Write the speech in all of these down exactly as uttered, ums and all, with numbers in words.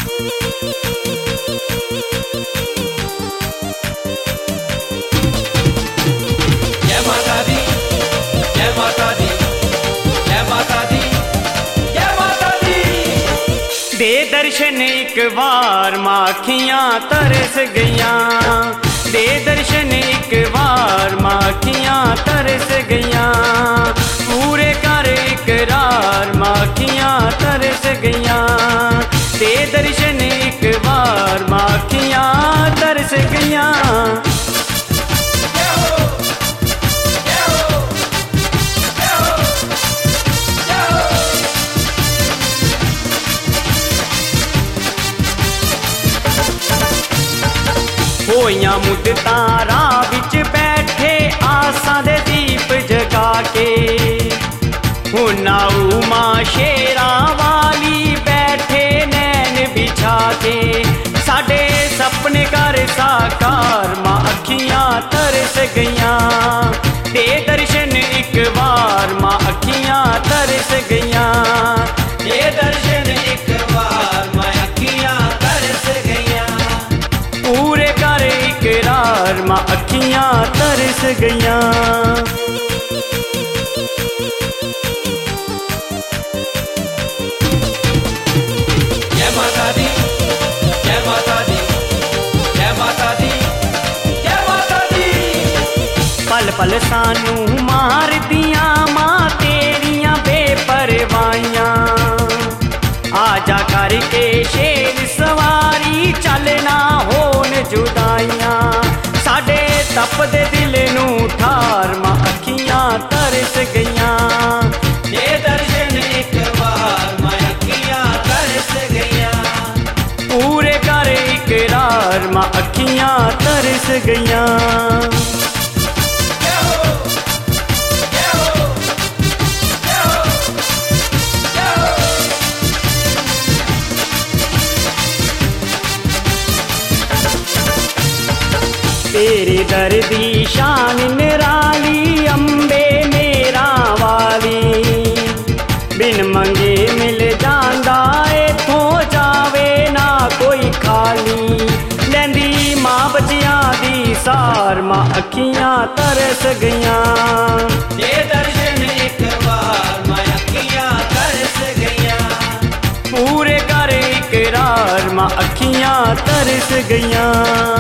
माता दी, जय माता दी, जय माता दी, जय माता दी। दे दर्शन एक बार माँ अखियाँ तरस गईया, दे दर्शन एक बार माँ अखियाँ तरस गईया। पूरे कर इकरार माँ अखियाँ तरस गईया, दे दर्शन एक बार माँ अखियाँ तरस गईया। होइयां मुद्दतां राह विच बैठे आसां दे दीप जगा के, हुण आऊ मां शेरां वाली बैठे नैन बिछा के। साडे सपने कर साकार मां अखियां तरस गईयां, दे दर्शन एक बार मां अखियां तरस गईयां, दे दर्शन एक बार मां अखियां तरस गईयां। पूरे कर इकरार मां अखियां तरस गईयां। जय माता दी, जय माता दी, जय माता दी, जय माता दी। पल पल सानू मार दिया मां तेरियां बेपरवाहियां, आजा करके शेर सवारी चलना होन जुदाइयां। साडे तपदे दिल नू ठार मां अखियां तरस गईयां, दे दर्शन एक बार मां अखियां तरस गईयां। पूरे कर इकरार मां अखियां तरस गईयां। तेरे दर दी शान निराली अम्बे मेरा वाली, बिन मंगे मिल जांदा इथों जावे ना कोई खाली। लैंदी मां बच्चियां दी सार मां अखियां तरस गईयां, दे दर्शन एक बार मां अखियां तरस गईयां। पूरे कर इकरार मां अखियां तरस गईयां।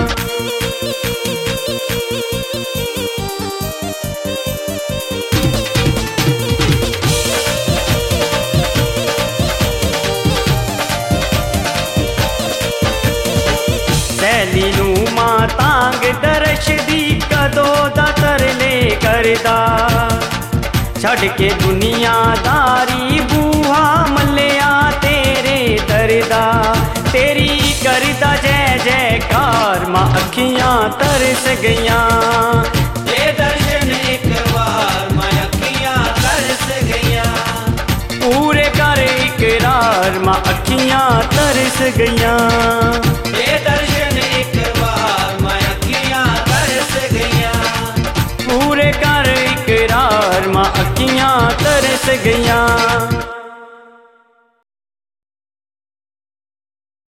सैली नू मां तांग दर्श दी कदों दा तरले करदा, छड़ के दुनियादारी बूहा मल्लिया तेरे दरदा। तेरी करदा जय जयकार मां अखियां तरस गईयां, दे दर्शन एक बार मां अखियां तरस गईयां। पूरे कर इकरार मां अखियां तरस गईयां, दे दर्शन एक बार मां अखियां तरस गईयां। पूरे कर इकरार मां अखियां तरस गईयां।